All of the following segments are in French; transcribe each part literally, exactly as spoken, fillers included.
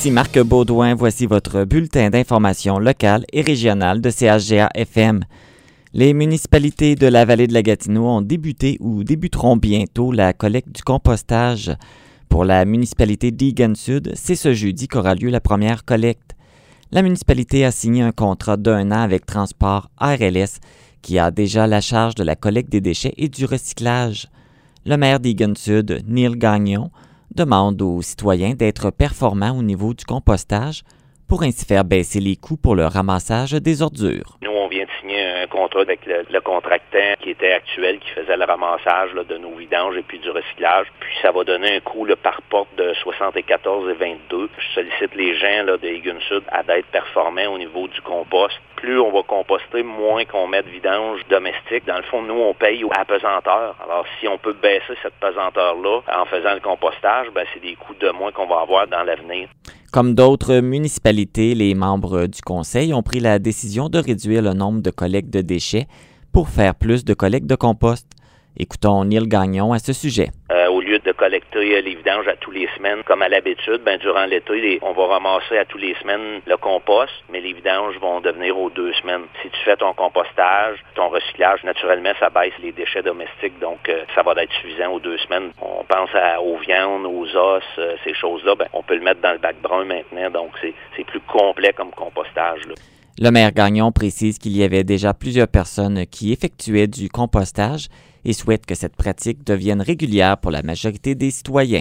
Ici Marc Baudouin, voici votre bulletin d'information locale et régionale de C H G A F M. Les municipalités de la vallée de la Gatineau ont débuté ou débuteront bientôt la collecte du compostage. Pour la municipalité d'Egan Sud, c'est ce jeudi qu'aura lieu la première collecte. La municipalité a signé un contrat d'un an avec Transport R L S qui a déjà la charge de la collecte des déchets et du recyclage. Le maire d'Egan Sud, Neil Gagnon, demande aux citoyens d'être performants au niveau du compostage pour ainsi faire baisser les coûts pour le ramassage des ordures. Nous, on vient de signer un contrat avec le, le contractant qui était actuel, qui faisait le ramassage là, de nos vidanges et puis du recyclage. Puis ça va donner un coût là, par porte de soixante-quatorze et vingt-deux. Je sollicite les gens là, de Egan Sud à d'être performants au niveau du compost. Plus on va composter, moins qu'on met de vidanges domestiques. Dans le fond, nous, on paye à pesanteur. Alors, si on peut baisser cette pesanteur-là en faisant le compostage, ben, c'est des coûts de moins qu'on va avoir dans l'avenir. Comme d'autres municipalités, les membres du conseil ont pris la décision de réduire le nombre de collectes de déchets pour faire plus de collectes de compost. Écoutons Neil Gagnon à ce sujet. Euh, au lieu de collecter les vidanges à tous les semaines, comme à l'habitude, ben, durant l'été, les, on va ramasser à tous les semaines le compost, mais les vidanges vont devenir aux deux semaines. Si tu fais ton compostage, ton recyclage, naturellement, ça baisse les déchets domestiques, donc euh, ça va être suffisant aux deux semaines. On pense à, aux viandes, aux os, euh, ces choses-là, ben, on peut le mettre dans le bac brun maintenant, donc c'est, c'est plus complet comme compostage, là. Le maire Gagnon précise qu'il y avait déjà plusieurs personnes qui effectuaient du compostage et souhaite que cette pratique devienne régulière pour la majorité des citoyens.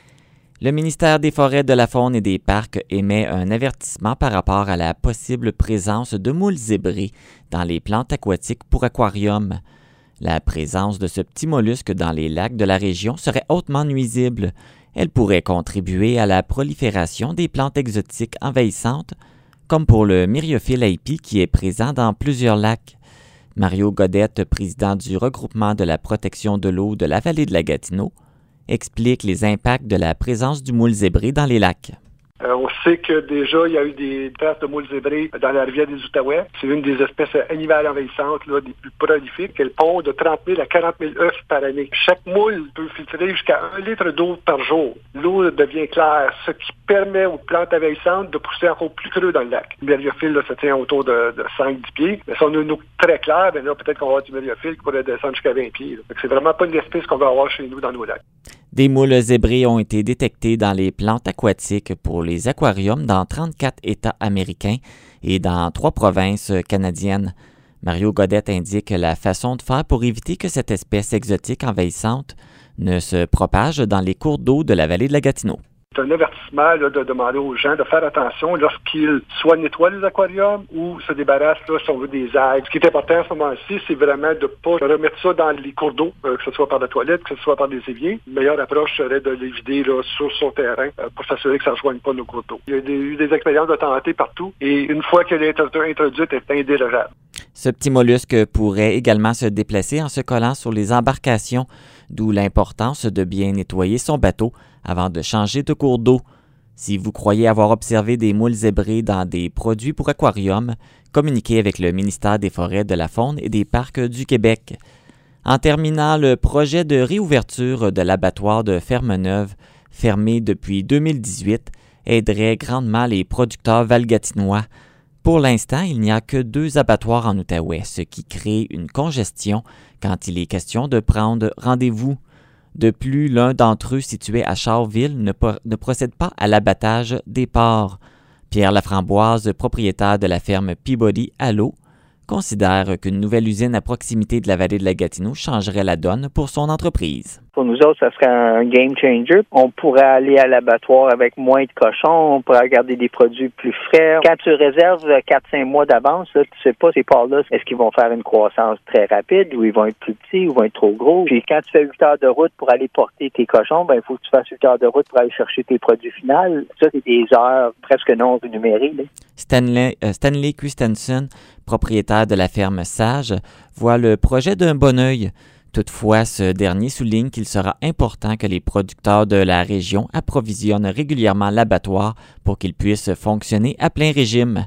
Le ministère des Forêts, de la Faune et des Parcs émet un avertissement par rapport à la possible présence de moules zébrés dans les plantes aquatiques pour aquarium. La présence de ce petit mollusque dans les lacs de la région serait hautement nuisible. Elle pourrait contribuer à la prolifération des plantes exotiques envahissantes, comme pour le myriophile aipi qui est présent dans plusieurs lacs. Mario Godette, président du regroupement de la protection de l'eau de la vallée de la Gatineau, explique les impacts de la présence du moule zébré dans les lacs. Euh, on sait que déjà, il y a eu des traces de moules zébrés dans la rivière des Outaouais. C'est une des espèces animales envahissantes là, des plus prolifiques. Elle pond de trente mille à quarante mille œufs par année. Chaque moule peut filtrer jusqu'à un litre d'eau par jour. L'eau devient claire, ce qui permet aux plantes envahissantes de pousser encore plus creux dans le lac. Le myriophile, là, ça tient autour de, de cinq à dix pieds. Mais si on a une eau très claire, ben là, peut-être qu'on va avoir du myriophile qui pourrait descendre jusqu'à vingt pieds. Donc, c'est vraiment pas une espèce qu'on va avoir chez nous dans nos lacs. Des moules zébrés ont été détectés dans les plantes aquatiques pour les aquariums dans trente-quatre États américains et dans trois provinces canadiennes. Mario Godette indique la façon de faire pour éviter que cette espèce exotique envahissante ne se propage dans les cours d'eau de la vallée de la Gatineau. C'est un avertissement là, de demander aux gens de faire attention lorsqu'ils soit nettoient les aquariums ou se débarrassent, là, si on veut, des algues. Ce qui est important à ce moment-ci, c'est vraiment de ne pas remettre ça dans les cours d'eau, euh, que ce soit par la toilette, que ce soit par des éviers. Une meilleure approche serait de les vider là, sur son terrain euh, pour s'assurer que ça ne rejoigne pas nos cours d'eau. Il y a des, eu des expériences de tenter partout et une fois qu'elle est introduite, elle est indélogeable. Ce petit mollusque pourrait également se déplacer en se collant sur les embarcations, d'où l'importance de bien nettoyer son bateau avant de changer de cours d'eau. Si vous croyez avoir observé des moules zébrés dans des produits pour aquarium, communiquez avec le ministère des Forêts, de la Faune et des Parcs du Québec. En terminant, le projet de réouverture de l'abattoir de Fermeneuve, fermé depuis deux mille dix-huit, aiderait grandement les producteurs valgatinois. Pour l'instant, il n'y a que deux abattoirs en Outaouais, ce qui crée une congestion quand il est question de prendre rendez-vous. De plus, l'un d'entre eux, situé à Charleville, ne, po- ne procède pas à l'abattage des porcs. Pierre Laframboise, propriétaire de la ferme Peabody à l'eau, considère qu'une nouvelle usine à proximité de la vallée de la Gatineau changerait la donne pour son entreprise. Pour nous autres, ça serait un game changer. On pourrait aller à l'abattoir avec moins de cochons, on pourrait garder des produits plus frais. Quand tu réserves quatre à cinq mois d'avance, là, tu sais pas ces porcs-là, est-ce qu'ils vont faire une croissance très rapide ou ils vont être plus petits ou vont être trop gros. Puis quand tu fais huit heures de route pour aller porter tes cochons, ben il faut que tu fasses huit heures de route pour aller chercher tes produits finaux. Ça, c'est des heures presque non rémunérées. Là. Stanley, euh, Stanley Christensen, propriétaire de la ferme Sage, voit le projet d'un bon œil. Toutefois, ce dernier souligne qu'il sera important que les producteurs de la région approvisionnent régulièrement l'abattoir pour qu'il puisse fonctionner à plein régime.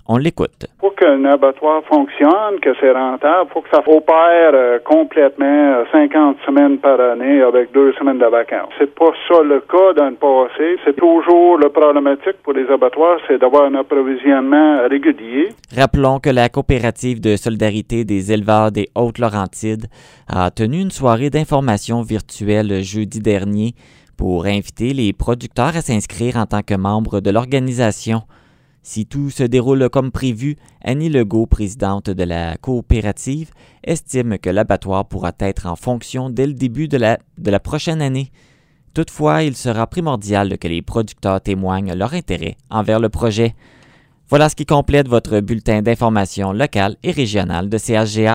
On l'écoute. Pour qu'un abattoir fonctionne, que c'est rentable, il faut que ça opère euh, complètement cinquante semaines par année avec deux semaines de vacances. C'est pas ça le cas dans le passé. C'est toujours le problématique pour les abattoirs, c'est d'avoir un approvisionnement régulier. Rappelons que la coopérative de solidarité des éleveurs des Hautes-Laurentides a tenu une soirée d'information virtuelle jeudi dernier pour inviter les producteurs à s'inscrire en tant que membres de l'organisation. Si tout se déroule comme prévu, Annie Legault, présidente de la coopérative, estime que l'abattoir pourra être en fonction dès le début de la, de la prochaine année. Toutefois, il sera primordial que les producteurs témoignent leur intérêt envers le projet. Voilà ce qui complète votre bulletin d'information locale et régionale de C H G A.